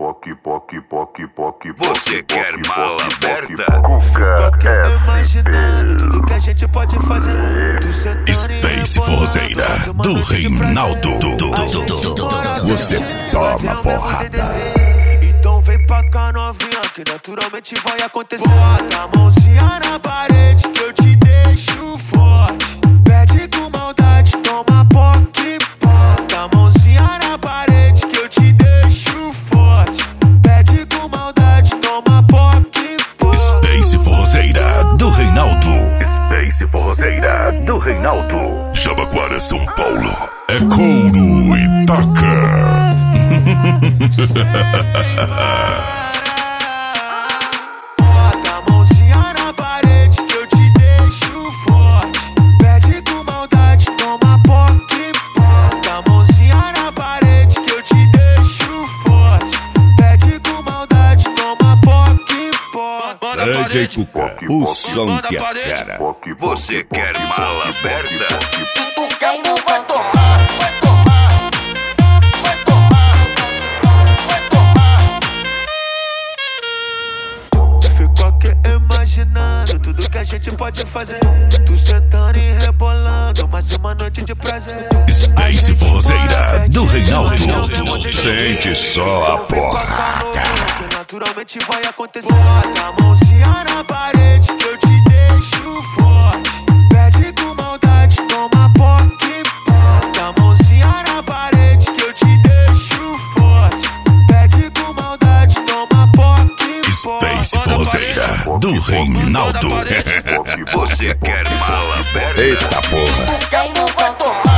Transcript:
Você quer mala aberta? Fica imaginando tudo que a gente pode fazer. Space Forzeira do Reinaldo. Você toma porrada. Então vem pra cá, novinha, que naturalmente vai acontecer. Bota a mãozinha na parede que eu te deixo forte. Pede com maldade, toma poque. Bota a mãozinha na parede que eu te deixo forte. Pede com maldade, toma poque. Space Forzeira do Reinaldo. Space Forzeira do Reinaldo. Jabaquara, São Paulo. É couro e taca. Bota a mãozinha na parede que eu te deixo forte. Pede com maldade, toma poque. Bota a mãozinha na parede que eu te deixo forte. Pede com maldade, toma poque. DJ Cuca, o som que é fera. Você quer mala aberta? Tu quer, não vai tomar, vai tomar, vai tomar, vai tomar. Fico aqui imaginando tudo que a gente pode fazer. Tu sentando e rebolando, mais uma noite de prazer. Space Forzeira do Reinaldo. Sente só a porrada. Que naturalmente vai acontecer. Bota a mãozinha na parede que eu te deixo forte. Pede com maldade, toma poque. Bota a mãozinha na parede que eu te deixo forte. Pede com maldade, toma poque. Space Forzeira do Reinaldo. Você quer mala aberta? Eita porra. Tu quer, não vai tomar.